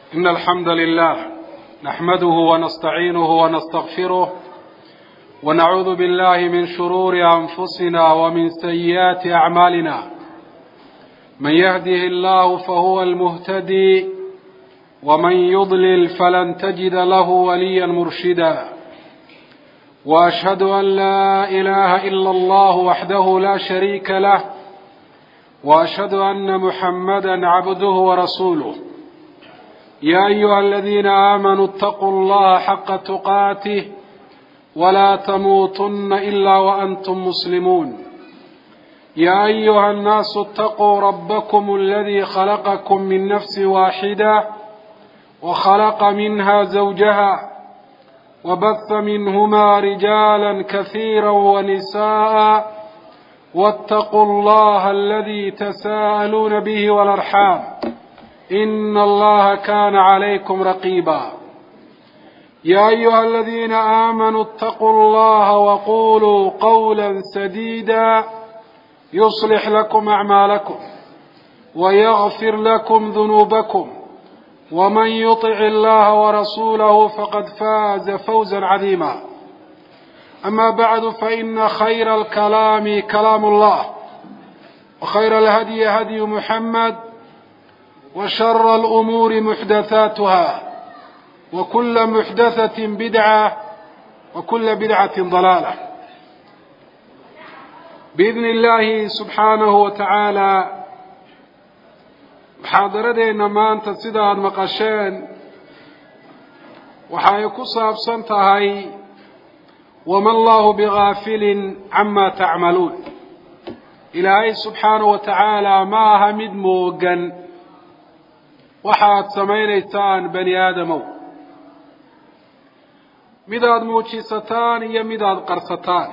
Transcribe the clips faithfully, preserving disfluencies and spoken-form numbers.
إن الحمد لله نحمده ونستعينه ونستغفره ونعوذ بالله من شرور أنفسنا ومن سيئات أعمالنا من يهده الله فهو المهتدي ومن يضلل فلن تجد له وليا مرشدا وأشهد أن لا إله إلا الله وحده لا شريك له وأشهد أن محمدا عبده ورسوله يا أيها الذين آمنوا اتقوا الله حق تقاته ولا تموتن إلا وأنتم مسلمون يا أيها الناس اتقوا ربكم الذي خلقكم من نفس واحدة وخلق منها زوجها وبث منهما رجالا كثيرا ونساء واتقوا الله الذي تساءلون به والأرحام إن الله كان عليكم رقيبا يا أيها الذين آمنوا اتقوا الله وقولوا قولا سديدا يصلح لكم أعمالكم ويغفر لكم ذنوبكم ومن يطع الله ورسوله فقد فاز فوزا عظيما أما بعد فإن خير الكلام كلام الله وخير الهدي هدي محمد وشر الأمور محدثاتها وكل محدثة بدعة وكل بدعة ضلالة بإذن الله سبحانه وتعالى محاضردنا ما أنت سيداد مقاشين وحايكو صابسنتهاي وما الله بغافل عما تعملون إلهي سبحانه وتعالى ما همد موغن waxaad samaynaysaan bani aadamow midaad muujisataan iyo midaad qarsataan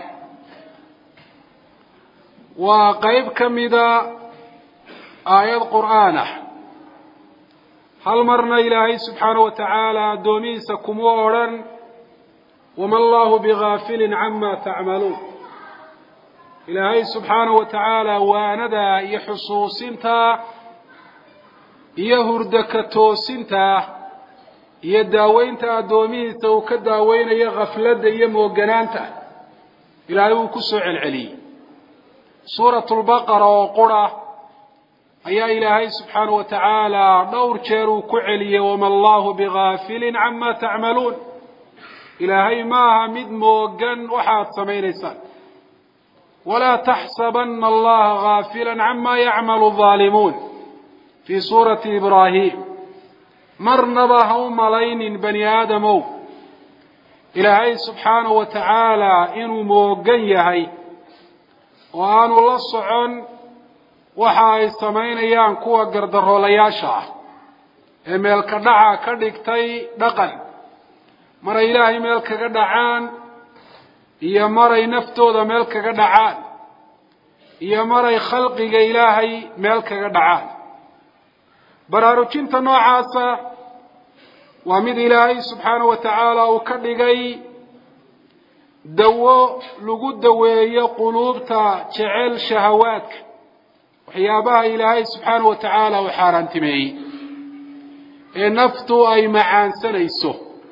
waa qayb ka mida aayad qur'aan ah hal marna ilaahay subxaanahu wa tacaala addoomihiisa kuma odhan wama allahu bigaafilin cama tacmaluun ilaahay subxaanahu wa tacaala waanada iyo xusuusinta iyo hurdaka toosinta iyo daaweynta addoomihiisa uu ka daaweynayo khafladda iyo mooganaanta ilaahay uu ku soo celceliyey suuratulbaqara oo qura ayaa ilaahay subxaanahu wa tacaala dhowr jeer uu ku celiyey wama allahu bigaafilin cama tacmaluun ilaahay maaha mid moogan waxaad samaynaysaan walaa taxsabanna allaha gaafilan cama yacmalu aalimuun في سورة إبراهيم مرنبا هم ملايين بني آدمو إلهي سبحانه وتعالى إنو موقيهي وآن الله صعون وحاي سمين أيام كوا قردروا لياشا إميل كدعا كدكتي دقن مر إلهي ميل كدعان إيا مري نفتو ذا ميل كدعان إيا مري خلقي إلهي ميل كدعان baraarujinta noocaasa waa mid ilaahay subxaanahu wa tacaala uu ka dhigay dawo lagu daweeyo quluubta jecel shahawaadka waxyaabaha ilaahay subxaanahu wa tacaala uu xaaraantimeeyey ee naftu ay macaansanayso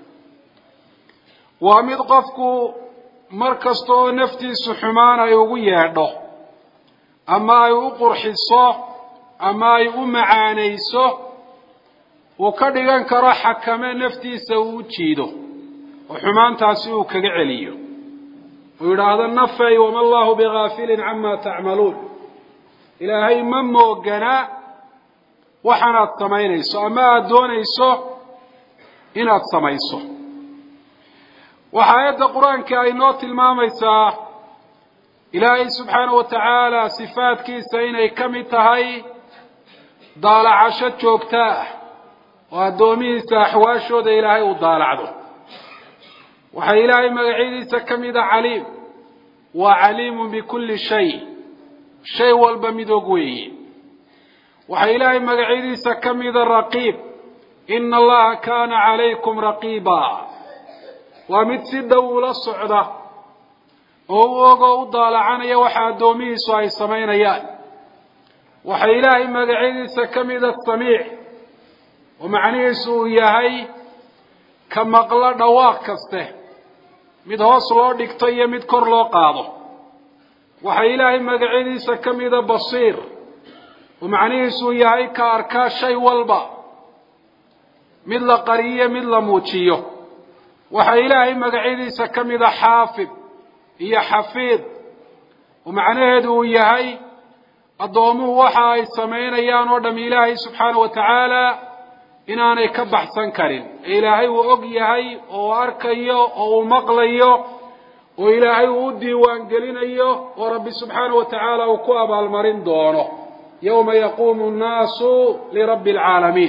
waa mid qofku mar kasta oo naftiisu xumaan ay ugu yeedho ama ay u qurxiso ama ay u macaanayso uu ka dhigan karo xakame naftiisa uu jiido oo xumaantaasi uu kaga celiyo uu yidhaahdo nafay wama allahu bigaafilin cama tacmaluun ilaahay ma moogana waxaanaad samaynayso ama aada doonayso inaad samayso waxa aayadda qur-aanka ay noo tilmaamaysaa ilaahay subxaanahu wa tacaala sifaadkiisa inay ka mid tahay daalacasho joogta ah oo addoomihiisa axwaashooda ilaahay uu daalacdo waxaa ilaahay magacyadiisa ka mida caliim waa caliimun bikulli shay shay walba mid og weeye waxaa ilaahay magacyadiisa ka mida raqiib ina allaha kaana calaykum raqiiba waa mid si dhow ula socda oo u og oo u daalacanaya waxa addoomihiisu ay samaynayaan waxaa ilaahay magacyadiisa ka mida samiic ومعنيه سويهي كما قال دواق كسته mid hoos loo dhigto iyo mid kor loo qaado waxa ilaahay magaciisa kamida basiir oo macnihiisu yahay ka arka shay walba mid la qariyo mid la muujiyo waxa ilaahay magaciisa kamida xaafid iyo xafiid oo macnaheedu yahay adoomuhu waxa ay sameynayaan oo dham ilaahay subxaanahu wa ta'ala inaanay ka baxsan karin ilaahay uu og yahay oo arkayo oo uu maqlayo oo ilaahay uu diiwaan gelinayo oo rabbi subxaanahu wa ta'ala uu ku abaal marin doono yawma yaqumu an-naasu li rabbil alamin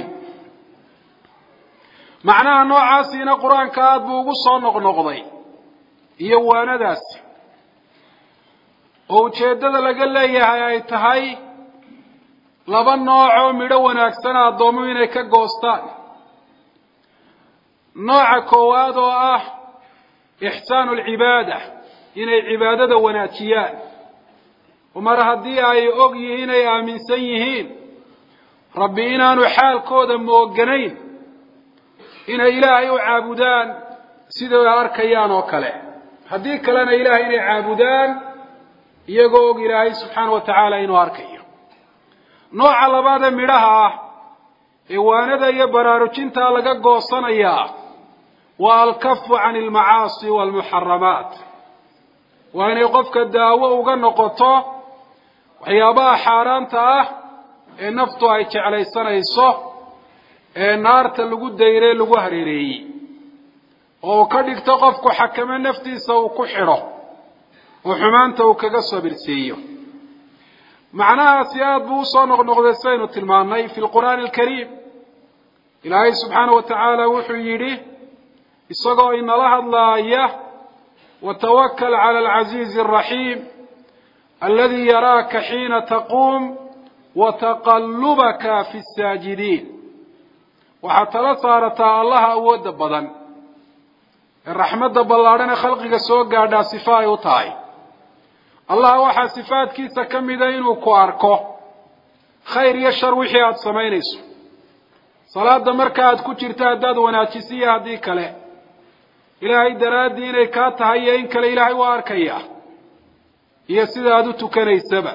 macnaha noocaasina quraanka aad buu ugu soo noqnoqday iyo waanadaas oo ujeedada laga leeyahay ay tahay laba nooc oo midho wanaagsan adoomo inay ka goostaan nooca koowaad oo ah ihsaanu al-ibaada inay cibaadada wanaajiyaan umar hadii ay og yihiin ay aaminsan yihiin rabbi inaanu xaalkooda mooganayn inay ilaahay u caabudaan sida ay arkayaan oo kale hadii kalena ilaahay inay caabudaan iyagoo og ilaahay subxaanahu wa ta'ala inuu arkayo nooca labaad ee midhaha ah ee waanada iyo baraarujinta laga goosanaya waa al-kaffu 'ani al-ma'aasi wal-muharramaat waa inay qofka daawo uga noqoto waxyaabaha xaaraanta ah ee naftu ay jeclaysanayso ee naarta lagu dayray lagu hareereeyay oo ka dhigto qofku xakama naftiisa uu ku xiro oo xumaanta uu kaga sabirsiiyo معناها سياد بوصا نغنغ سين وتلماني في القرآن الكريم إلهي سبحانه وتعالى وحيره إصغوا إن الله الله إياه وتوكل على العزيز الرحيم الذي يراك حين تقوم وتقلبك في الساجدين وحتى لا صارت الله أود بدن الرحمة بالله خلقك سوق قاعدة صفاء وطاي الله وحا صفات كيسا كمدين وكواركو خير يشر وحيات سمينيس صلاة دمركات كتيرتا داد وناتشيسية هذه كلا إلهي دراد ديني كاتها هي إنك لإلهي واركيا هي سيدادو تكني سبع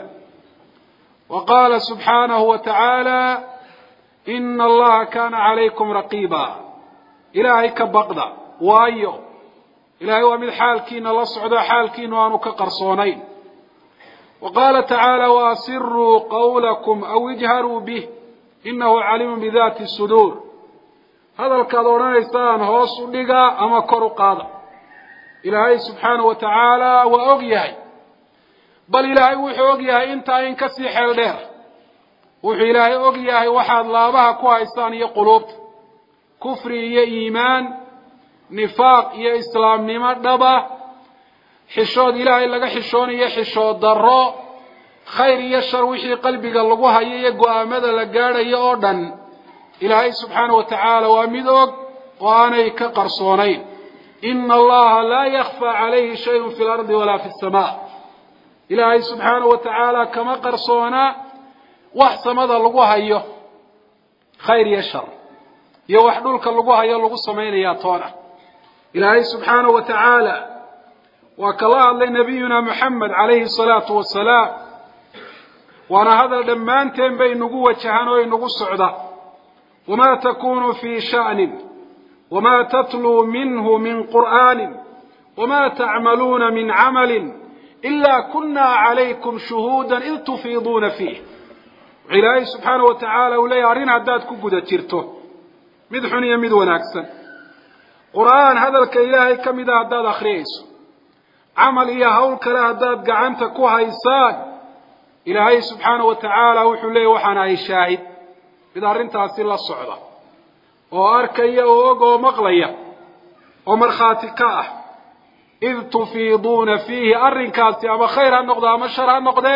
وقال سبحانه وتعالى إن الله كان عليكم رقيبا إلهي كبقضا وأيو إلهي ومن حالكين الله صعدا حالكين وأنو كقرصونين وقال تعالى وأسروا قولكم أو اجهروا به إنه عليم بذات الصدور هذا الكادوران إستان هو صدقاء أما كرو قاضى إلهي سبحانه وتعالى وأغيهي بل إلهي وحي أغيهي إنت إنكسي حيل دير وحي إلهي أغيهي وحاد لابها كوها إستان يقلوب كفري يا إيمان نفاق يا إسلام نمات دبا حشود إلهي لغا حشوني يا حشود ضراء خير يشر وحي قلبك اللغوها يقوى أمد لقانا يأردن إلهي سبحانه وتعالى وامدوك واني كقرصونين إن الله لا يخفى عليه شيء في الأرض ولا في السماء إلهي سبحانه وتعالى كما قرصونا وحسم هذا اللغوها يه خير يشر يوحدولك اللغوها يلغو السمين ياتونا إلهي سبحانه وتعالى وكالله لنبينا محمد عليه الصلاة والسلام وانا هذا دمانتين بين نقوة شهانو نقوة السعودة وما تكون في شأن وما تتلو منه من قرآن وما تعملون من عمل إلا كنا عليكم شهودا إذ تفيضون فيه إلهي سبحانه وتعالى ولا يارين عداد كبودة تيرتو مدحون يمد وناكسا قرآن هذا الكإلهي كم إذا عداد أخريس عمل إيا هول كلا عداد قعنت كوها إيسان إلهي سبحانه وتعالى وحليه وحنا يشاهد إذا رنت أصيل الصعدة وأركيا وأوغو مغليا ومرخاتكاه إذ تفيضون فيه أرنكاسي أما خير النقضة أما شر النقضة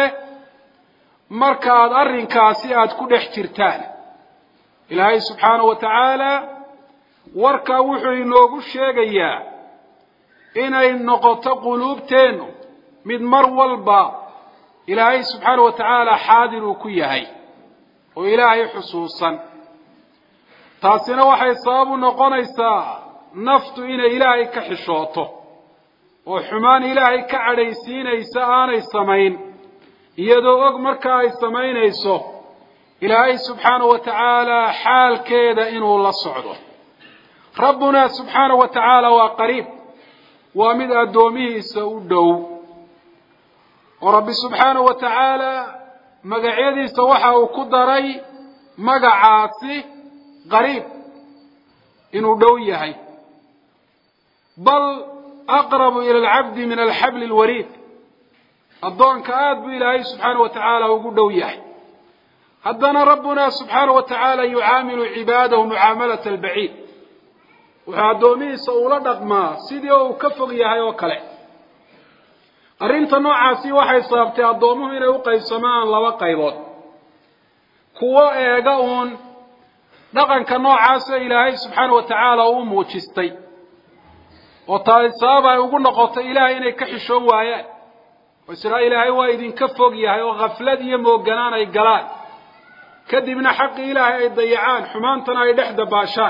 مركاد أرنكاسي أتكون احترتان إلهي سبحانه وتعالى وركا وحي نوغو الشيقيا إنay noqoto quluubteenu mid mar walba ilaahay subxaanahu wa tacaala xaadir uu ku yahay oo ilaahay xusuusan taasina waxay sabab u noqonaysaa naftu inay ilaahay ka xishooto oo xumaan ilaahay ka cadhaysiinaysa aanay samayn iyadoo og marka ay samaynayso ilaahay subxaanahu wa tacaala xaalkeeda inuu la socdo. rabbuna subxaanahu wa tacaala waa qariib, waa mid addoomihiisa u dhow, oo rabbi subxaanahu wa tacaala magacyadiisa waxa uu ku daray magacaasi qariib inuu dhow yahay, bal aqrabu ila alcabdi min alxabli alwariid. addoonka aad buu ilaahay subxaanahu wa tacaala ugu dhow yahay. haddana rabbuna subxaanahu wa tacaala yucaamilu cibaadahu mucaamalata albaciid, wuxuu addoomihiisa ula dhaqmaa sidii oo uu ka fog yahay oo kale. arrinta noocaasi waxay sababtay addoomuhu inay u qaybsamaan laba qaybood, kuwo eega uun dhaqanka noocaasoo ilaahay subxaanahu wa tacaala uu muujistay oo taasi sabab ay ugu noqoto ilaahay inay ka xishoon waayaan oo israa ilaahay waa idinka fog yahay oo khaflad iyo mooganaan ay galaan, kadibna xaqii ilaahay ay dayacaan, xumaantana ay dhex dabaashaan.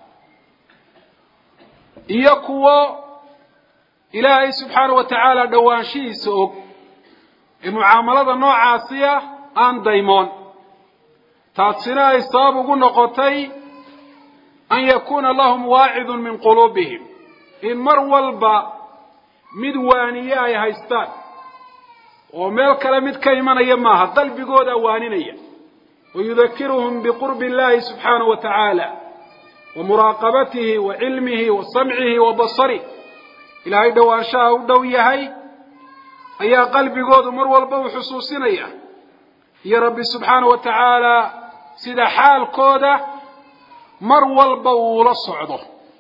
iyo kuwo ilaahay subxaanahu wa tacaala dhowaanshihiisa og ee mucaamalada noocaasiya aan daymoon, taasina ay sabab ugu noqotay an yakuuna lahum waacidun min quluubihim, in mar walba mid waaniye ay haystaan oo meel kale mid ka imanaya maaha, qalbigooda waaninaya. wayudakiruhum biqurbi illahi subxaanahu wa tacaala wa muraaqabatihi wa cilmihi wa samcihi wa basarihi. ilaahay dhowaanshaha u dhow yahay ayaa qalbigoodu mar walba u xusuusinaya, iyo rabbi subxaanahu wa tacaala sida xaalkooda mar walba uu la socdo.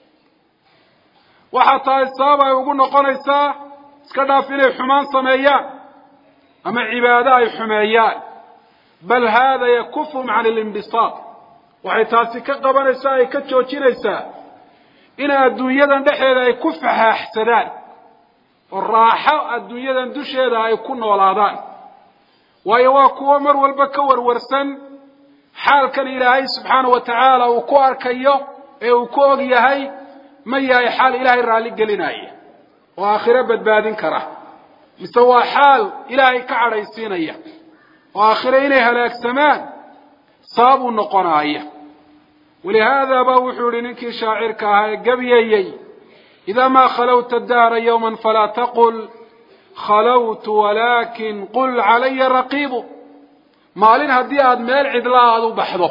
waxaa tahay sabab ay ugu noqonaysaa iska dhaaf inay xumaan sameeyaan ama cibaado ay xumeeyaan, bal haada yakufuhum can alinbisaat. waxay taasi ka qabanaysaa ay ka joojinaysaa in adduunyadan dhexeeda ay ku faxaaxsadaan oo raaxo adduunyadan dusheeda ay ku noolaadaan, waayo waa kuwo mar walba ka warwarsan xaalkan ilaahay subxaanahu wa tacaala uu ku arkayo ee uu ku og yahay ma yahay xaal ilaahay raalli gelinaya oo aakhiro badbaadin kara, mise waa xaal ilaahay ka cadhaysiinaya oo aakhiro inay halaagsamaan sabab u noqonaya. ولهذا بوحوا لنكي شاعرك هاي قبييي إذا ما خلوت الدار يوما فلا تقل خلوت ولكن قل علي رقيب. مالين هدي هاد ميل عدلا هادو بحضو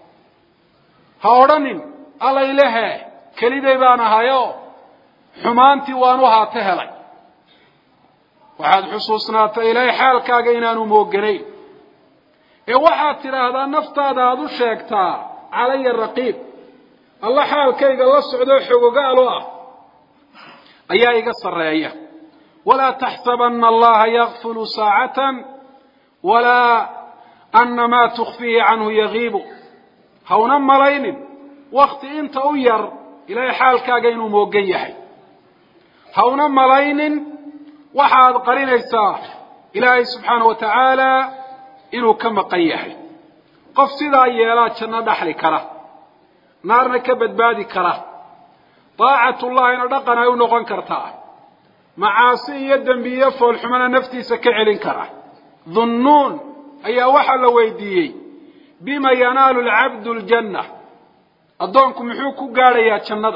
هاورنين الله إلهي كليدي بانا هايو حمانتي وانوها تهلي وحاد حصوصنا إلهي حالك اغينانو موقنين إيه وحاد ترى هذا نفتا هادو شاكتا علي الرقيب. الله حال كيغا الله سعودو حقوقالو ايا يقصر رأيه. ولا تحسبن الله يغفل ساعة ولا أن ما تخفيه عنه يغيب. هونا ملايين وقت انت اوير الى حال كاغينو موقيحي، هونا ملايين وحاد قرين ايساه الهي سبحانه وتعالى انو كما قيحي. qof sidaa yeelaa janno dhaxli kara, naarna ka badbaadi kara, daacatullahina dhaqan ay u noqon kartaa, macaasi iyo dembiyo foolxumana naftiisa ka celin kara. dhunnuun ayaa waxaa la weydiiyey bima yanaalu alcabdu aljanna, addoonku muxuu ku gaadhayaa jannada?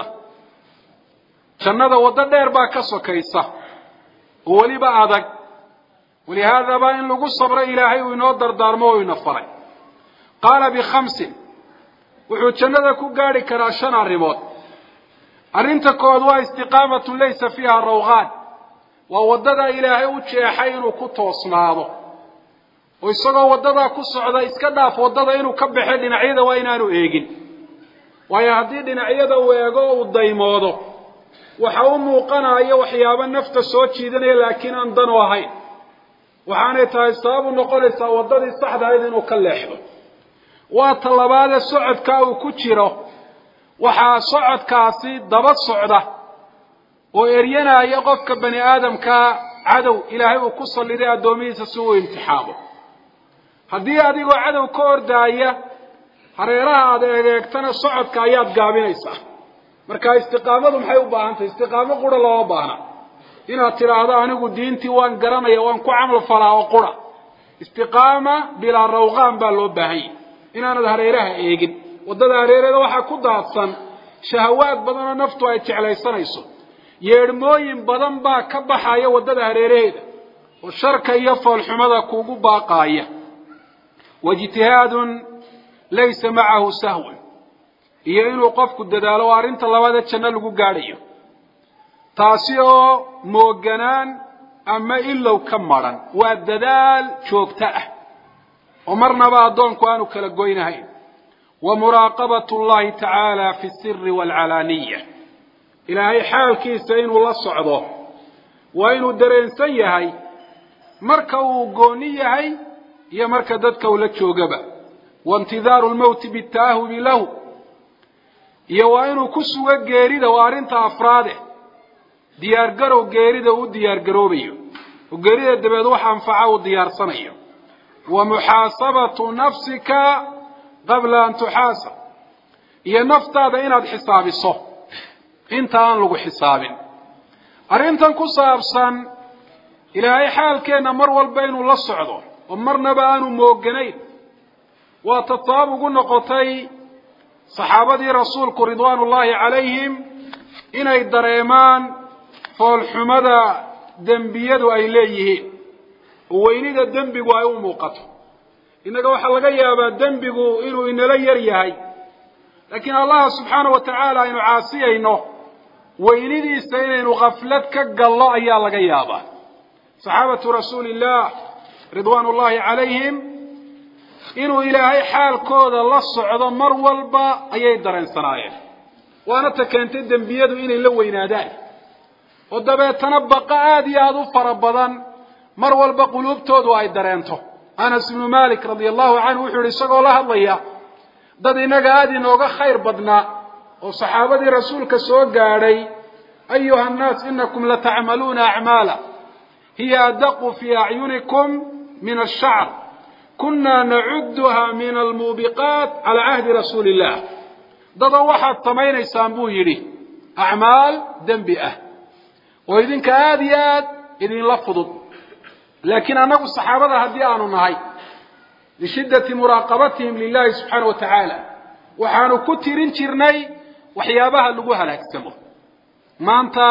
jannada waddo dheer baa ka sokaysa oo weliba adag, walihaadaba in lagu sabro ilaahay uu inoo dardaarmo oo ina faray. qaala bikhamsin, wuxuu jannada ku gaadhi karaa shan arrimood. arrinta kood waa istiqaamatun laysa fiiha rawqaan, waa waddada ilaahay u jeexay inuu ku toosnaado oo isagoo waddadaa ku socda iska dhaaf waddada inuu ka baxo dhinacyada waa inaanu eegin, waayo haddii dhinacyada uu eego uu daymoodo waxa u muuqanaya waxyaabo nafta soo jiidanaya laakiin aan dan u ahayn, waxaanay tahay sabab u noqonaysaa waddadii saxda ahayd inuu ka leexdo. waa talabaada socodka uu ku jiro waxaa socodkaasi daba socda oo eryanaya qofka bani aadamka cadow ilaahay uu ku salliday addoomihiisa si uu imtixaamo. haddii adigoo cadow ka ordaaya hareeraha aad eegtana socodka ayaad gaabinaysaa marka istiqaamadu maxay u baahan tahay istiqaamo qura loo baahna inaad tiraahdo anigu diintii waan garanaya waan ku camal falaa oo qura istiqaama bila rawqaan baa loo baahan inaanad hareeraha eegin wadada hareerada waxa ku daadsan shahawaad badan oo naftu ay jeclaysanayso yeedhmooyin badan baa ka baxaya wadada hareeraheeda oo sharka iyo foolxumada kuugu baaqaaya wajtihaadun laysa macahu sahwan iyo inuu qofku dadaalo arinta labada janno lagu gaadhayo taasi oo mooganaan ama ilow ka maran waa dadaal joogto ah oo marnaba adoonku aanu kala goynahayn wa muraaqabatu llahi tacaala fi sirri walcalaaniya ilaahay xaalkiisa inuu la socdo waa inuu dareensan yahay marka uu gooni yahay iyo marka dadka uu la joogaba waintidaaru lmawti bitaahubi lahu iyo waa inuu ku sugo geerida waa arrinta afraade diyaargarow geerida uu diyaargaroobayo oo geerida dabeed waxa anfaca uu diyaarsanayo wa muxaasabatu nafsika qabla an tuxaasab iyo naftaada inaad xisaabiso inta aan lagu xisaabin arrintan ku saabsan ilaahay xaalkeena mar walba inuu la socdo oo marnaba aanu mooganayn waa tataab ugu noqotay saxaabadii rasuulku ridwaanullaahi calayhim inay dareemaan foolxumada dembiyadu ay leeyihiin oo weynida dembigu ay u muuqato innaga waxaa laga yaabaa dembigu inuu inala yar yahay laakiin allah subxaanahu wa tacaala aynu caasiyayno weynidiisa inaynu qaflad ka gallo ayaa laga yaabaa saxaabatu rasuulillaah ridwaanullaahi calayhim inuu ilaahay xaalkooda la socdo mar walba ayay dareensanaayeen waana ta keentay dembiyadu inay la weynaadaan oo dabeetana baqa aad iyo aad u fara badan mar walba quluubtoodu ay dareento anas ibnu malik radia allahu canhu wuxuu yihi isagoo la hadlaya dad inaga aad inooga khayr badnaa oo saxaabadii rasuulka soo gaadhay ayuha annaas inakum latacmaluuna acmaala hiya adaqu fii acyunikum min ashacr kuna nacuduha min almuubiqaat cala cahdi rasuuli illah dada waxaad samaynaysaan buu yidhi acmaal dembi ah oo idinka aad iyo aad idinla fudud laakiin annagu saxaabada haddii aanu nahay lishiddati muraaqabatihim lilahi subxaanahu wa tacaala waxaanu ku tirin jirnay waxyaabaha lagu halaagsamo maanta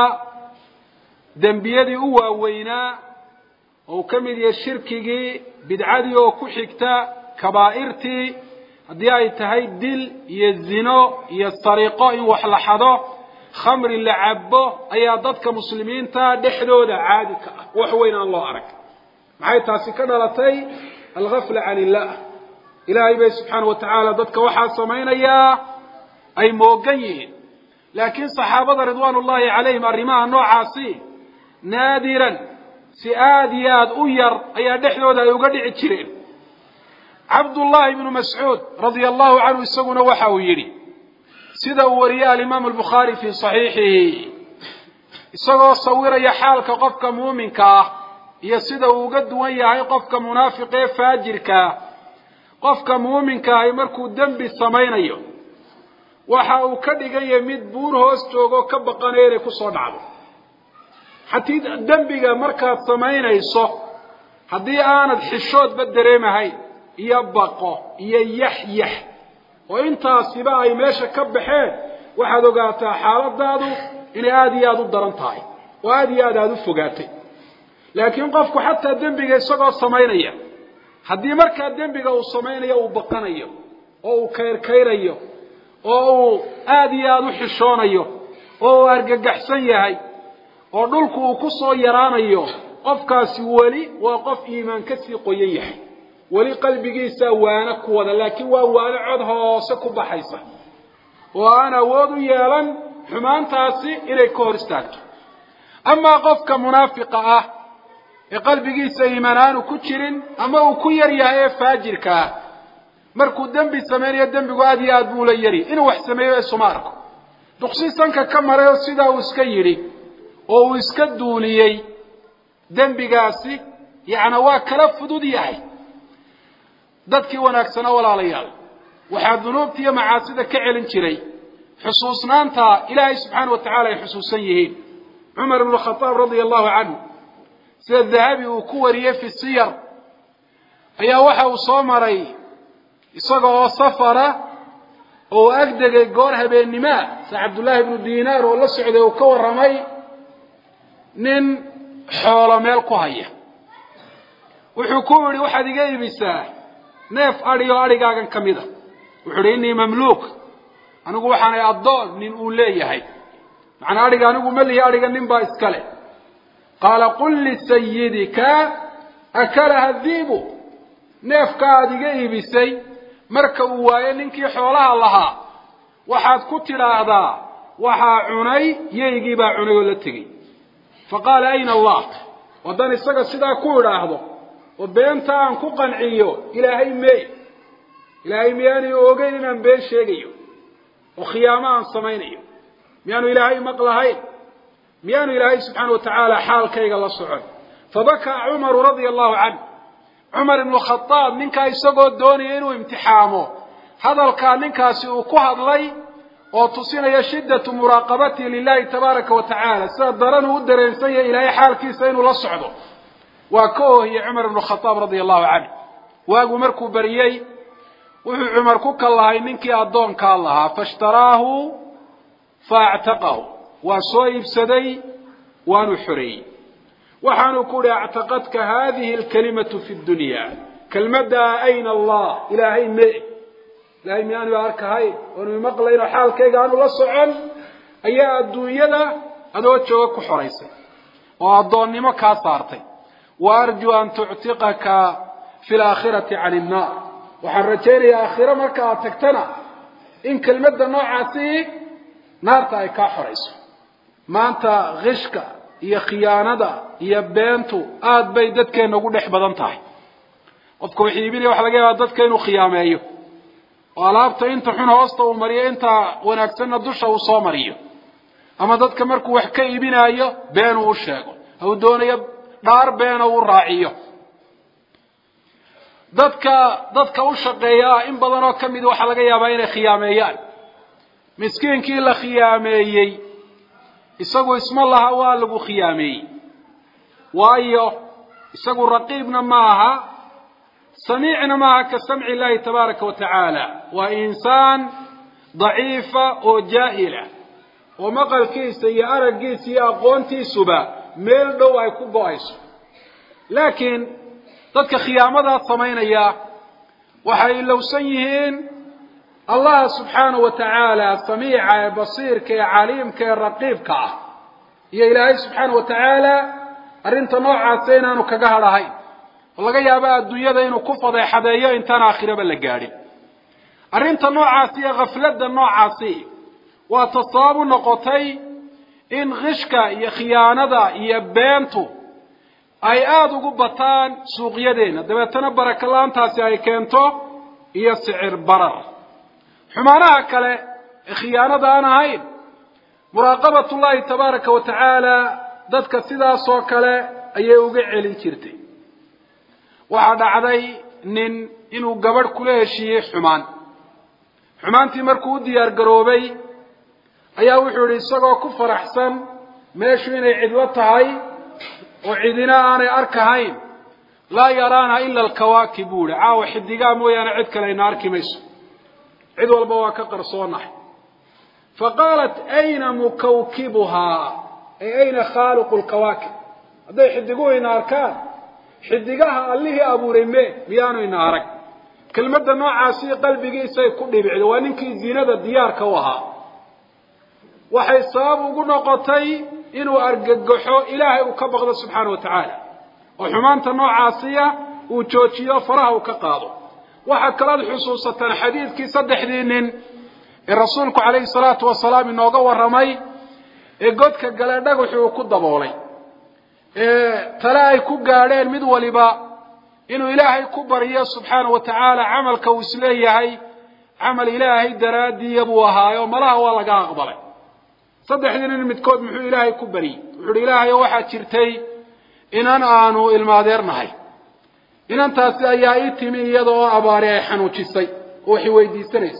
dembiyadii u waaweynaa oo ka mid yahay shirkigii bidcadii oo ku xigta kabaa'irtii haddii ay tahay dil iyo zino iyo sariqo in wax la xado khamri la cabbo ayaa dadka muslimiinta dhexdooda caadi ka ah wax weyn aan loo arag maxay taasi ka dhalatay alghafla can illah ilaahay bay subxaanahu wa tacaala dadka waxaa samaynayaa ay moogan yihiin laakiin saxaabada ridwaanullaahi calayhim arrimaha noocaasi naadiran si aad iyo aad u yar ayaa dhexdooda ay uga dhici jireen cabdullaahi ibnu mascuud radia allahu canhu isaguna waxa uu yidhi sida uu wariyay alimaamu albukhaari fii saxiixihi isagoo sawiraya xaalka qofka muuminka ah iyo sida uu uga duwan yahay qofka munaafiqa ee faajirka ah qofka muuminka ahi markuu dembi samaynayo waxa uu ka dhigan yahay mid buur hoos joogo ka baqanaya inay kusoo dhacdo haddii dembiga markaad samaynayso haddii aanad xishoodba dareemahayn iyo baqo iyo yaxyax oo intaasiba ay meesha ka baxeen waxaad ogaataa xaaladaadu inay aad iyo aad u daran tahay oo aad iyo aad aad u fogaatay laakiin qofku xataa dembiga isagoo samaynaya haddii markaa dembiga uu samaynayo uu baqanayo oo uu kayrkayrayo oo uu aad iyo aad u xishoonayo oo uu argagaxsan yahay oo dhulku uu ku soo yaraanayo qofkaasi weli waa qof iimaan ka sii qoyan yahay weli qalbigiisa waana ku wada laakiin waa waana cod hoose ku baxaysa oo aan awood u yeelan xumaantaasi inay ka hor istaagto amaa qofka munaafiqa ah ee qalbigiisa iimaan aanu ku jirin ama uu ku yar yahay ee faajirka ah markuu dembi samaynayo dembigu aad iyo aad buu la yari inuu wax sameeyo isuma arko duqsi sanka ka maray oo sidaa uu iska yidhi oo uu iska duuliyey dembigaasi yacni waa kala fudud yahay dadkii wanaagsanaa walaalayaal waxaa dunuubta iyo macaasida ka celin jiray xusuusnaanta ilaahay subxaana wa tacaala ay xusuusan yihiin. cumar ibnu khataab radia allahu canhu sida dahabi uu ku wariyey fi siyar ayaa waxa uu soo maray isaga oo safara oo agdegay goor habeennimo sa cabdullaahi ibnu diinaar oo la socday uu ka warramay nin xoolo meel ku haya. wuxuu ku yidhi waxaad iga iibisaa neef adhi oo adhigaagan ka mid a. wuxuu yidhi innii mamluuk, anigu waxaanay addoon nin uu leeyahay, macnaa adhiga anigu ma lihi, adhiga nin baa iska leh. qaala qul lisayidika akalaha diibu, neefka aad iga iibisay marka uu waayo ninkii xoolaha lahaa waxaad ku tidhaahdaa waxaa cunay yeygii baa cunay oo la tegey. faqaala ayna allah, wadan isaga sidaa ku idhaahdo oo beenta aan ku qanciyo ilaahay mee, ilaahay miyaanay ogeyn inaan been sheegayo oo khiyaamo aan samaynayo? miyaanu ilaahay maqlahayn? miyaanu ilaahay subxaana wa tacaala xaalkayga la socon? fabakaa cumaru radia allahu canhu, cumar ibnu khataab ninkaa isagoo doonaya inuu imtixaamo hadalkaa ninkaasi uu ku hadlay oo tusinaya shiddatu muraaqabatihi lilahi tabaaraka wa tacaala, sida daran uu u dareensan yahay ilaahay xaalkiisa inuu la socdo, waa ka oohiyey cumar ibnu khataab radia allahu canhu. waagu markuu bariyey wuxuu cumar ku kallahay ninkii addoonkaa lahaa, faishtaraahu faactaqahu, waa soo iibsaday waanu xoreeyey. waxaanu ku uhi actaqadka haadihi alkalimatu fi dunya, kelmaddaa ayna allah, ilaahay mee, ilaahay miyaanu arkahayn oonu maqlayn oo xaalkayga aanu la socon, ayaa adduunyada adoo jooga ku xoraysay oo addoonnimo kaa saartay. wa arjuu an tuctiqaka fi laakhirati can innaar, waxaan rajaynayaa aakhiro marka aad tagtana in kelmadda noocaasi naarta ay kaa xorayso. maanta qishka iyo khiyaanada iyo beentu aad bay dadkeena ugu dhex badan tahay. qofka wax iibinaya waxa laga yaabaa dadka inuu khiyaameeyo oo alaabta inta xun hoosta uu mariyo inta wanaagsanna dusha uu soo mariyo, ama dadka markuu wax ka iibinayo been uu sheego, ou doonayo dhaar beena uu raaciyo. dadka dadka u shaqeeya in badan oo ka mid waxa laga yaabaa inay khiyaameeyaan. miskiinkii la khiyaameeyey isagu isma laha waa lagu khiyaameeyey, waayo isagu raqiibna maaha samiicna maaha ka samci illaahi tabaaraka wa tacaala. waa insaan daciifa oo jaahila oo maqalkiisa iyo araggiisa iyo aqoontiisuba meel dhow ay ku go-ayso. laakiin dadka khiyaamadaas samaynaya waxay ilowsan yihiin allah subxaanahu wa tacaala samiica ee basiirka ee caliimka ee raqiibka ah, iyo ilaahay subxaanahu wa tacaala arrinta noocaasa inaanu kaga hadhahayn oo laga yaabo adduunyada inuu ku fadeexadeeyo intaan aakhiraba la gaadhin. arrinta noocaasi iyo khafladda noocaasi waa tasaabu noqotay in qishka iyo khiyaanada iyo beentu ay aada ugu bataan suuqyadeena, dabeetana baraka la-aantaasi ay keento iyo sicir barar. xumaanaha kale ee khiyaanada aan ahayn, muraaqabatullaahi tabaaraka wa tacaala dadka sidaasoo kale ayay uga celin jirtay. waxaa dhacday nin inuu gabadh kula heshiiyey xumaan. xumaantii markuu u diyaar garoobay ayaa wuxuu yidhi isagoo ku faraxsan meeshu inay cidlo tahay oo cidina aanay arkahayn, laa yaraana ila alkawaakib buu yihi, caawa xidigaa mooyaane cid kale ayna arki mayso, cid walba waa ka qarsoonahay. faqaalat ayna mukawkibuhaa, ay ayna khaaliqu lkawaakib, hadday xidiguhu ina arkaan xidigaha allihii abuuray mee miyaanu ina arag? kelmadda noocaasi qalbigiisay ku dhibicday. waa ninkii zinada diyaarka u ahaa. waxay sabab ugu noqotay inuu argagaxo ilaahay uu ka baqdo subxaana wa tacaala, oo xumaanta noocaasiya uu joojiyo faraha uu ka qaado. waxaa kalaad xusuusataan xadiidkii saddexdii nin ee rasuulku calayhi salaatu wasalaam inooga warramay ee godka gale dhagaxu uu ku daboolay, ee tale ay ku gaadheen mid waliba inuu ilaahay ku baryo subxaana wa tacaala camalka uu isleeyahay camal ilaahay daraaddiiya buu ahaayo malaha waa laga aqbalay. saddexdii nin midkood muxuu ilaahay ku baryey? wuxuu uhi ilaahayo waxaa jirtay inan aanu ilmaadeernahay, inantaasi ayaa ii timi iyada oo abaari ay xanuujisay وحي ويديستنيس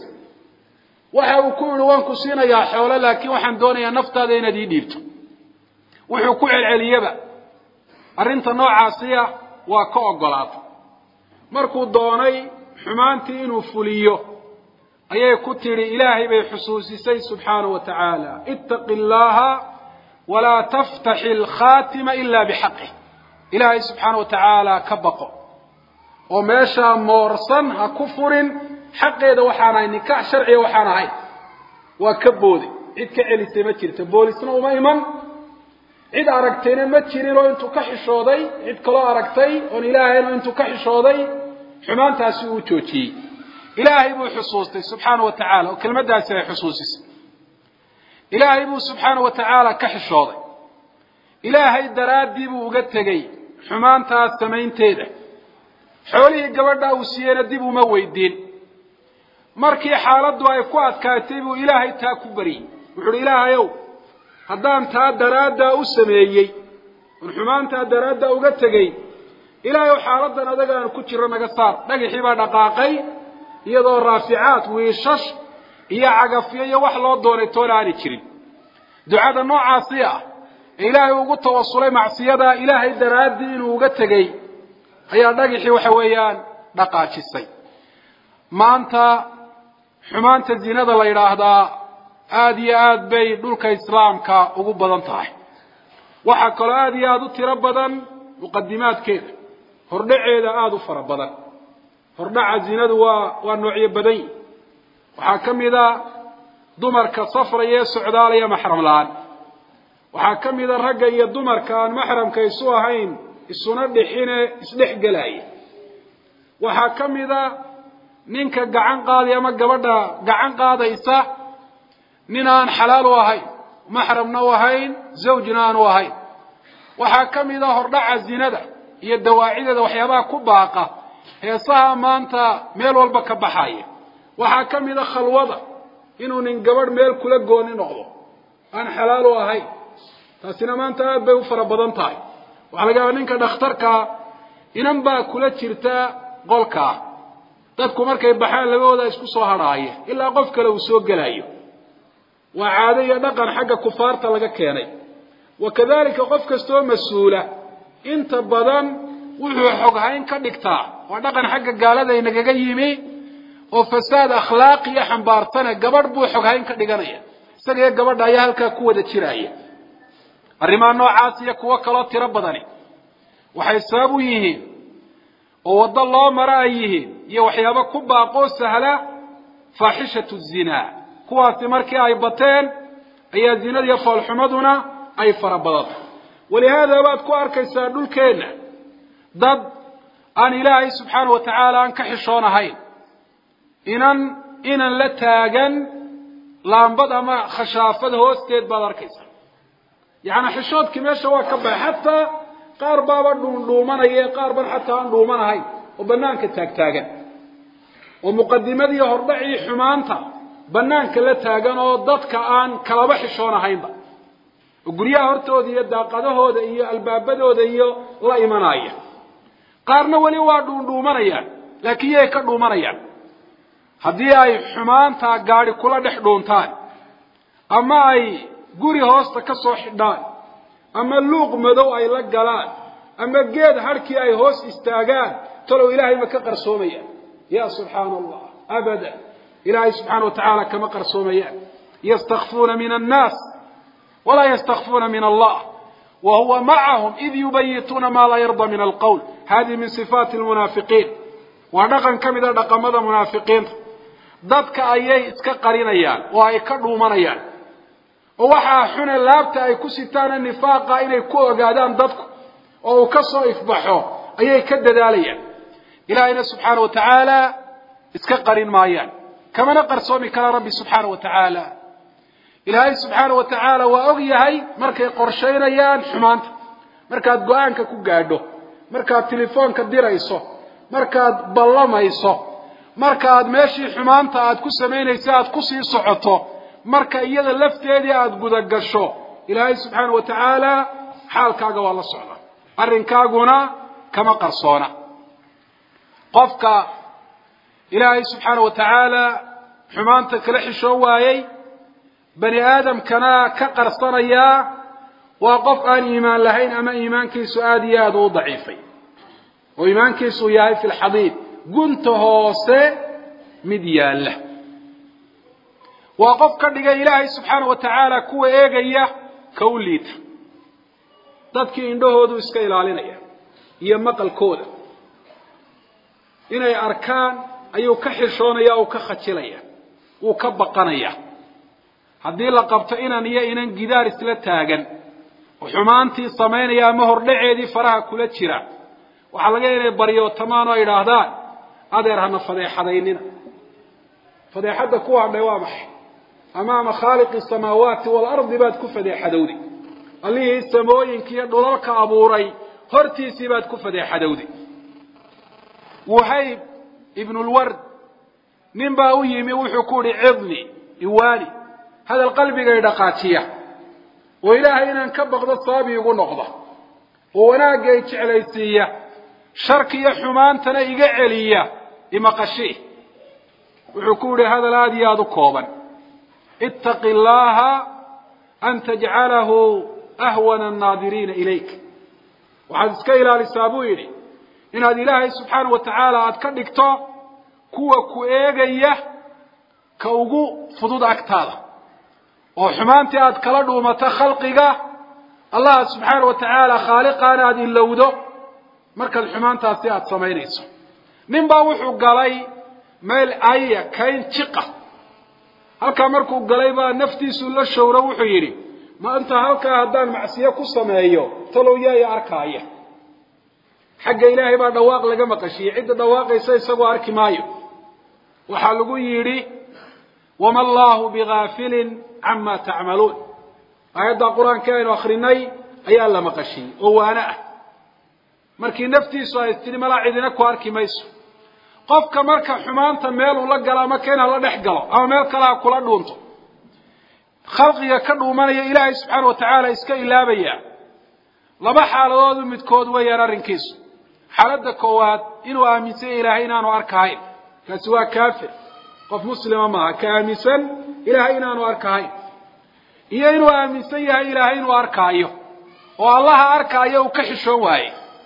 waxa uu ku yiri waan ku siinayaa xoolo laakiin waxaan doonayaa naftaada inaad ii dhiibto wuxuu ku celceliyaba arinta noocaasiya waa ka ogolaato markuu doonay xumaantii inuu fuliyo ayay ku tiri ilaahay bay xusuusisay subhanahu wa ta'ala ittaqillaha wala taftahil khatima illa bihaqqi ilaahay subhanahu wa ta'ala ka baqo oo meesha moorsan ha ku furin حقيده waxaana nikah sharci waxaana ahay waa ka boodi cid ka celisay ma jirto boolisna uma iman cid aragtayna ma jirin oo intuu ka xishooday cid kale aragtay oo ilaahayna intuu ka xishooday xumaantaasi uu joojiyay ilaahay buu xusuustay subhanahu wa ta'ala oo kelmadaasi ay xusuusisay ilaahay buu subhanahu wa ta'ala ka xishooday ilaahay daraadii buu uga tagay xumaantaas sameynteeda xoolihii gabadha uu siiyay dib uma weydiin markii xaaladdu ay ku adkaatay buu ilaahay taa ku bari wuxuu ilaahayow haddaan taa daraada u sameeyay oo xumaanta daraada uga tagay ilaahayow xaaladan adaga aan ku jiro naga saar dhagixii baa dhaqaaqay iyadoo raaficaad wiishash iyo cagafyo iyo wax loo doonay toolaani jirin ducada noocaasi ah ilaahay ugu tawassulay macsiyada ilaahay daraadii inuu uga tagay ayaa dhagixii waxa weeyaan dhaqaajisay maanta xumaanta zinada la yiraahdaa aad iyo aad bay dhulka islaamka ugu badan tahay waxa kale aad iyo aad u tiro badan muqaddimaadkeeda hordhaceeda aad u fara badan hordhaca zinadu waa waa noocyo badan waxa kamida dumarka safraya socdaalaya mahram laan waxa kamida ragga iyo dumarka aan mahramka isu ahayn isuna dhixine isdhexgalay waxa kamida ninka gacan qaadi ama gabadha gacan qaadaysa nin aan xalaal u ahayn mahramna u ahayn zawjna aan u ahayn waxa kamida hordhaca zinada iyo dawaacideeda waxyaabaha ku baaqa heesaha maanta meel walba ka baxaya waxa kamida khalwada inuu nin gabadh meel kula gooni noqdo aan xalaal u ahayn taasina maanta aad bay u fara badan tahay waxa laga yaabaa ninka dhakhtarka inan baa kula jirta qolka dadku markay baxaan labadooda isku soo haraaya ilaa qof kale uu soo galayo waa caado iyo dhaqan xagga kufaarta laga keenay wakadalika qof kastoo mas'uula inta badan wuxuu xog hayn ka dhigtaa waa dhaqan xagga gaalada inaga yimi oo fasaad akhlaaqi iyo xambaarsan gabadh buu xog hayn ka dhiganaya isaga gabadha ayaa halka ku wada jiraya arrimaha noocaas iyo kuwa kale tiro badani waxay sabab u yihiin oo wada loo maraayihiin iyo waxyaabo ku baaqo sahla faahishatu zina kuwaasi markii ay bateen ayaa zinada iyo falxumaduna ay farabadan walihaada baad ku arkaysaa dhulkeena dad aan ilaahay subhanahu wa ta'ala aan ka xishoonahay inan inan la taagan laambad ama khashaafad hoosteed baad arkaysaa yaani xishoodkii meesha waa ka baxay hatta qaar baaba dhuumanaya qaar ban hatta aan dhuumanahay oo banaanka taag taagan oo muqaddimadii hordhacii xumaanta banaanka la taagan oo dadka aan kala xishoonahaynba oo guriyaha hortooda iyo daaqadahooda iyo albaabadooda iyo la imanaya qaarna wali waa dhuumanayaan laakiin ay ka dhuumanayaan haddii ay xumaanta gaari kula dhex dhuuntaan ama ay guri hoosta ka soo xidhaan ama luuq madow ay la galaan ama geed harkii ay hoos istaagaan talow ilaahay ma ka qarsoomaya ya subhanallah abada ilaahay subhanahu wa ta'ala kama qarsoomaya yastakhfuna min an-nas wala yastakhfuna min Allah wa huwa ma'ahum idh yubayituna ma la yarda min al-qawl hadi min sifat al-munafiqin wa dhaqan kamida dhaqamada munafiqiin dadka ayay iska qarinayaan oo ay ka dhuumanayaan oo waxa xun laabta ay ku sitaan nifaaqa inay ku ogaadaan dadku oo ka soo ifbaxo ayay ka dadaalayaan ilaahayna subhanahu wa ta'ala iska qarin maayaan kama qarsoomi kala rabbi subhanahu wa ta'ala ilaahay subhanahu wa ta'ala waa og yahay markay qorsheynayaan xumaanta markaad go'aanka ku gaadho markaad telefoonka dirayso markaad ballamayso markaad meeshii xumaanta aad ku sameynayso aad ku sii socoto marka iyada lafteedii aad guda gasho ilaahay subhanahu wa ta'ala xaalkaaga waa la socda arrinkaaguna kama qarsoona qofka إلهي سبحانه وتعالى حمانتك لحشو وايي بني آدم كنا كقرصنيا وقف عن إيمان لهين أما إيمان كيسو آدياد وضعيفي وإيمان كيسو ياي في الحضيض قنته سي مديال له وقف كردقى إلهي سبحانه وتعالى كوة إيغية كوليت dadkii indhahoodu iska ilaalinaya iyo maqalkooda inay arkaan ayuu ka xishoonaya oo ka khajilaya uu ka baqanaya haddii la qabto inan iyo inan gidaar isla taagan oo xumaantii sameynaya ama hordhaceedii faraha kula jira waxa laga inay bariyo tamaan oo yiraahdaan adeer hana fadeexadaynina fadeexada ku hadhay waa maxay amaama khaaliqi samaawaati wal ardi baad ku fadeexadowdi allihii samooyinkiiyo dhulalka abuuray hortiisii baad ku fadeexadowday wahayb ibnu lward nin baa u yimi wuxuu ku yidhi cidni iwaani hadal qalbigay dhaqaajiya oo ilaahay inaan ka baqdo sabab iigu noqda oo wanaagga ay jeclaysiiya sharki iyo xumaantana iga celiya imaqashii wuxuu ku yidhi hadal aad iyo aad u kooban ittaqi llaaha an tajcalahu أهون الناظرين إليك وحد اسكا إلى لسابويني إن هذه الله سبحانه وتعالى أتكدكتو كوا كوئيغيه كوغو فضود أكتالا وحمانتي أتكالدو متى خلقك الله سبحانه وتعالى خالقنا هذه اللودو مركز الحمانتي أتيات سمينيسو من باوحو قالي ميل آية كاين تقة هل كامركو قالي با نفتي سلو الشورة وحيري ما أنت هلك هدان معصية كسمايو تلو ياي أركاية حق إلهي بعد دواق لقى مقشي عدة دواق يسيسوا أركي مايو وحلقوا يري وما الله بغافل عما تعملون آيات القرآن كائن وآخريني أي الله مقشي هو أنا مركي نفتي سوايستني ملا عدنك وأركي ميسو قفك مركا حمان تميل ولقى لا مكينها لا نحقله أو ميل كلا كلا دونتو خلقي كدو من إلهي سبحانه وتعالى إسكا إلابيا لما حالة متكود ويرى رنكيس حالة كواد إنو آمسي إلهينا أنو أركاين كسوا كافر قف مسلم معه كامسا إلهينا أنو أركاين إيا إنو آمسي إلهين وأركايو والله أركايو كحشو واي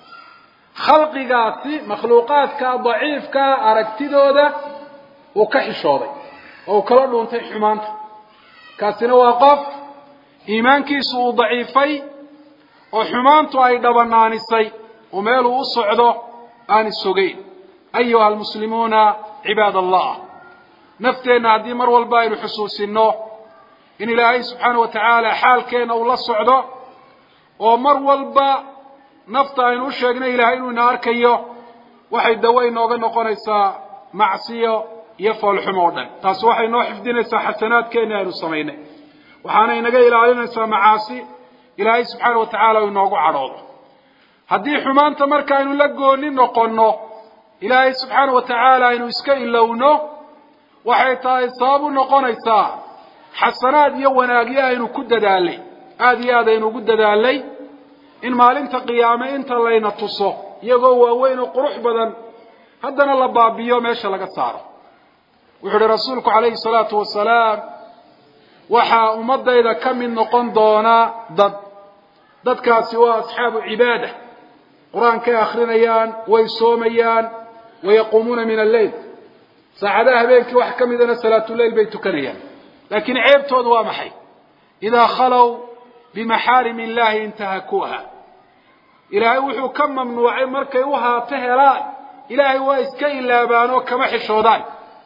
خلقي قاسي مخلوقات كضعيف كأركتدو ده وكحشو ده أو كلا انتي حمانته كاسنا وقف إيمانكيسو ضعيفي وحمانتو أي دبنانيسي وميلو الصعدو آن السوقين أيها المسلمون عباد الله نفتينا عدي مروا البايل حسوس النوح إن إلهي سبحانه وتعالى حال كينا والله الصعدو ومروا البا نفتا إن أشيقنا إلهي نار كيو وحي دوين وغنو قنيسا معصيو يفعل حمودا تصوح إنه حفظنا حسنات كينا يرسمينا وحانا إنه إلى معاصي إلهي سبحانه وتعالى وإنه عروض هذه حمان تمركا إنه لقوا لنه قنه إلهي سبحانه وتعالى إنه إسكا إلونه وحيطا إصابه نقون إصاب حسنات يواناقيا إنه كد دالي هذه هذا إنه كد دالي إن مالنت قيامة إنت اللي نتصو يقوى وإنه قروح بدن هدنا الله بابيو ماشا لقد صاره وحر رسولك عليه الصلاة والسلام وحا أمضى إذا كم من نقن دونا ضد ضد كاسوا أصحاب عبادة قرآن كآخرين ويصوميان ويقومون من الليل ساعدها بينك وحكم إذا صلاة الليل بيتكريان لكن عيب تودوا محي إذا خلوا بمحارم الله انتهكوها إلهي وحو كم ممنوعين مركي وها تهران إلهي وإسكي إلا بانو كما حشودان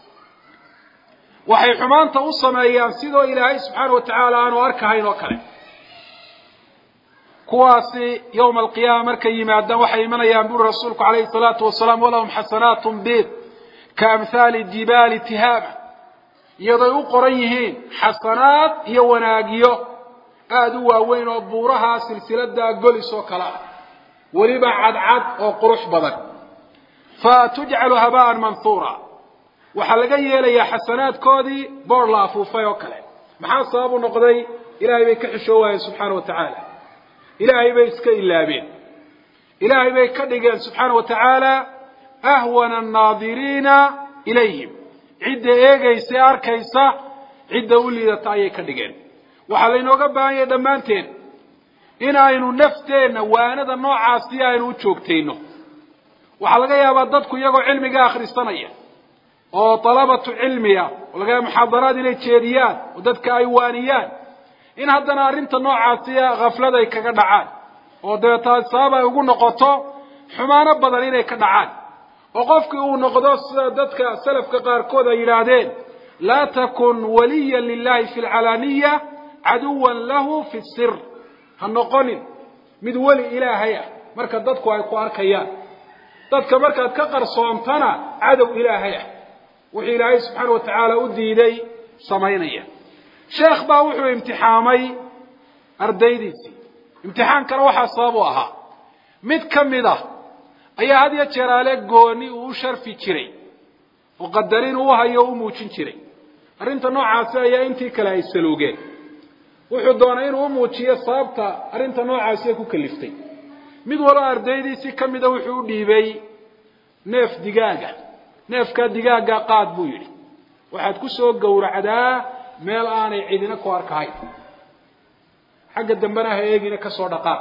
waxay xumaanta u sameeyaan sidoo Ilaahay subhanahu wa ta'ala aanu arkahayn oo kale kuwaasi yawm al-qiyaamah markay yimaadaan waxay imanayaan buu rasuulku kaleey salaatu wasalaam walahum hasanatun bid ka amthali jibal tihama iyadoo u qoran yihiin xasanaad iyo wanaagiyo aad u waaweyn oo buuraha silsilada golis oo kala waliba cadcad oo qurux badan fa tuj'alu habaan mansura waxa laga yeelayaa xasanaadkoodii boor la afuufay oo kale maxaa sabab u noqday ilaahay bay ka xishoowayeen subhanahu wa ta'ala ilaahay bay iska ilaabeen ilaahay bay ka dhigeen subhanahu wa ta'ala ahwana an-naadiriina ilayhim cidda eegaysa arkaysa cidda u liidata ayay ka dhigeen waxaa laynooga baahan yahay dhammaanteen in aynu nafteenna waanada noocaasi aynu u joogtayno waxaa laga yaabaa dadku iyagoo cilmiga akhrisanaya oo talabatu cilmiya oo laga yaabo muxaadaraad inay jeediyaan oo dadka ay waaniyaan in haddana arrinta noocaasi ghaflada ay kaga dhacaan oo dabeetana sabab ay ugu noqoto xumaano badan inay ka dhacaan oo qofkii uu noqdo sida dadka salafka qaarkood ay yidhaahdeen laa takun waliyan lillahi fi lcalaaniya caduwan lahu fi sir ha noqonin mid weli ilaahay ah marka dadku ay ku arkayaan dadka markaad ka qarsoontana cadow ilaahay ah wixii ilaahay subxaana wa tacaala u diiday samaynaya sheekh baa wuxuu imtixaamay ardaydiisii imtixaankana waxaa sabab u ahaa mid ka mid ah ayaa had iyo jeer aale gooni uu u sharfi jiray oo qadarin uu hayo u muujin jiray arrinta noocaasi ayaa intii kale ay saluugeen wuxuu doonay inuu u muujiyo sababta arrinta noocaasi ay ku kaliftay mid walba ardaydiisii ka mida wuxuu u dhiibay neef digaaga neefka digaaga qaad buu yidhi waxaad ku soo gowracdaa meel aanay cidina ku arkahayn xagga dambena ha eegina ka soo dhaqaaq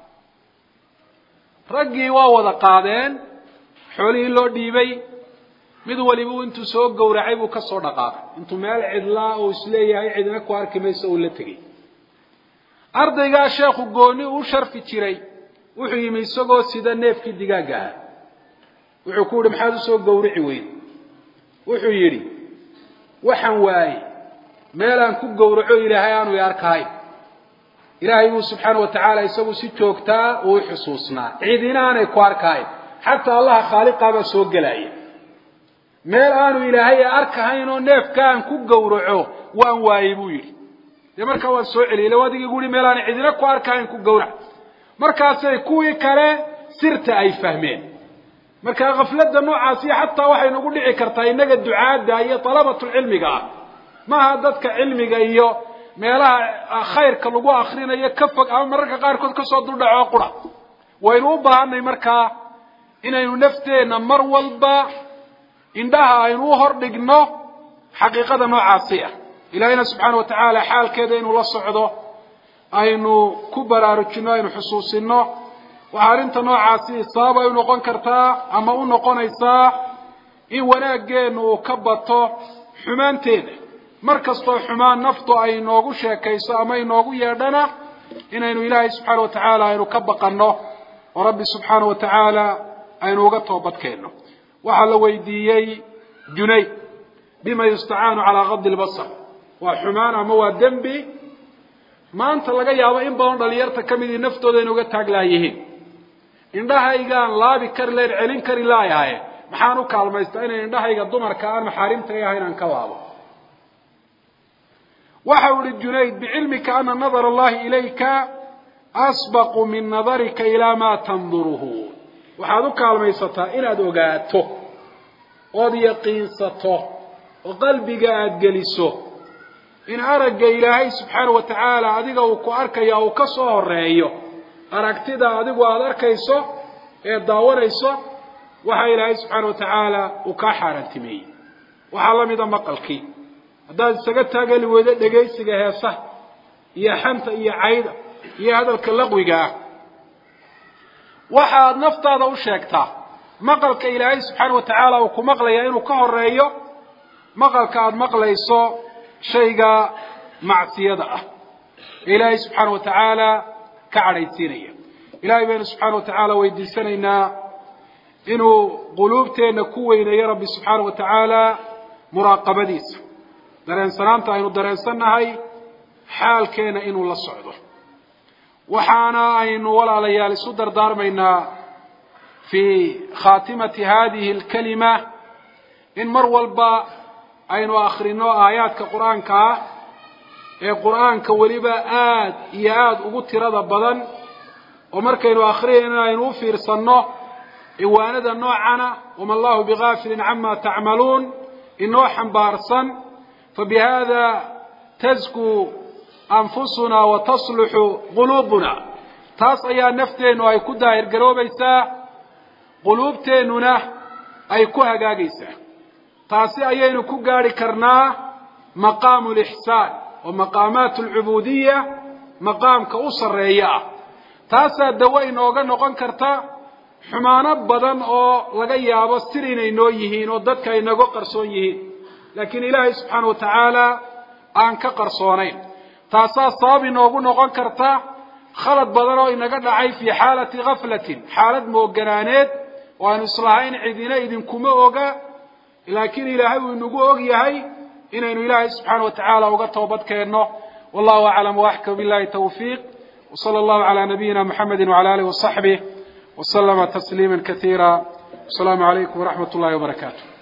raggii waa wada qaadeen xoolihii loo dhiibay mid waliba intuu soo gowracay buu ka soo dhaqaaqay intuu meel cidlaa oo isleeyahay cidina ku arki mayso uu la tegey ardaygaa sheekhu gooni uu sharfi jiray wuxuu yimi isagoo sida neefkii digaaga ahaa wuxuu ku yidhi maxaad u soo gowrici weyn wuxuu yidhi waxaan waaye meelaan ku gowraco ilaahay aanu i arkahayn ilaahay buu subxaana wa tacaala isagu si joogtaa uu xusuusnaa cidina aanay ku arkahayn xataa allaha khaaliqaabaa soo gelaya meel aanu ilaahay arkahayn oo neefka aan ku gowraco waan waayey buu yidhi dee markaa waan soo celiyey ila adigii guri meel aanay cidina ku arkahayn ku gowrac markaasay kuwii kale sirta ay fahmeen markaa kafladda noocaasi xataa waxay nagu dhici kartaa innaga ducaadda iyo talabatul cilmiga ah maaha dadka cilmiga iyo meelaha khayrka lagu akhrinayo ka fog ama mararka qaarkood ka soo duldhaco qura waynu u baahanay markaa inaynu nafteenna mar walba indhaha aynu u hor dhigno xaqiiqada noocaasi ah ilaahayna subxaana wa tacaala xaalkeeda inuu la socdo aynu ku baraarujino aynu xusuusino waxaa arrinta noocaasi sabab ay u noqon kartaa ama u noqonaysaa in wanaaggeenu uu ka bato xumaanteeda mar kastoo xumaan naftu ay inoogu sheekayso ama inoogu yeedhana inaynu ilaahay subxaana wa tacaala aynu ka baqanno oo rabbi subxaana wa tacaala aynu uga toobadkeenno waxaa la weydiiyey junayd bima yustacaanu calaa qadi lbasar waa xumaan ama waa dembi maanta laga yaabo in badan dhalinyarta ka midii naftooda inay uga taaglaayihiin indhahaygaan laabi kari lahayn celin kari laayahay maxaan u kaalmaystaa inay indhahayga dumarka aan maxaarimtay ahayn aan ka laabo waxa uu yidhi junayd bicilmika ana nadara allahi ilayka asbaqu min nadarika ilaa maa tanduruhu waxaad u kaalmaysataa inaad ogaato ood yaqiinsato oo qalbiga aada geliso in aragga ilaahay subxaana wa tacaala adiga uu ku arkaya uu ka soo horeeyo aragtida adigu aada arkayso ee daawanayso waxa ilaahay subxaana wa tacaala uu kaa xaaraantimeeyey waxaa la mida maqalkii haddaad isaga taageli weydo dhegaysiga heesaha iyo xanta iyo cayda iyo hadalka laqwiga ah waxaad naftaada u sheegtaa maqalka ilaahay subxaana wa tacaala uu ku maqlaya inuu ka horeeyo maqalka aada maqlayso shayga macsiyada ah ilaahay subxaana wa tacaala ka cadhaysiinaya ilaahay baynu subxaana wa tacaala weydiisanaynaa inuu quluubteenna ku weyneeyo rabbi subxaana wa tacaala muraaqabadiisa dareensanaanta aynu dareensannahay xaalkeena inuu la socdo waxaana aynu walaalayaal isu dardaarmaynaa fii khaatimati hadihi alkalima in mar walba aynu akhrino aayaadka qur-aanka ah ee qur-aanka weliba aad iyo aada ugu tirada badan oo markaynu akhriyayno aynu u fiirsanno ciwaanada noocana wama allahu bigaafilin cama tacmaluun inoo xambaarsan fabihada taskuu anfusuna wa tasluxu quluubuna taas ayaa nafteennu ay ku daahir garoobaysaa quluubteennuna ay ku hagaagaysaa taasi ayaynu ku gaari karnaa maqaamu lixsaan oo maqaamaat alcubuudiyya maqaamka u sarreeya ah taasaa dawo inooga noqon karta xumaano badan oo laga yaabo sir inay noo yihiin oo dadka ay naga qarsoon yihiin laakiin ilaahay subxaanahu watacaala aan ka qarsoonayn taasaa sabab inoogu noqon karta khalad badan oo inaga dhacay fii xaalati gaflatin xaalad mooganaaneed oo aanu islahayn cidina idinkuma oga laakiin ilaahay uu inagu og yahay inaynu ilaahay subxaanahu watacaala uga toobad keenno wallahu aclam waaxkam billahi tawfiiq وصلى الله على نبينا محمد وعلى آله وصحبه وسلم تسليما كثيرا السلام عليكم ورحمة الله وبركاته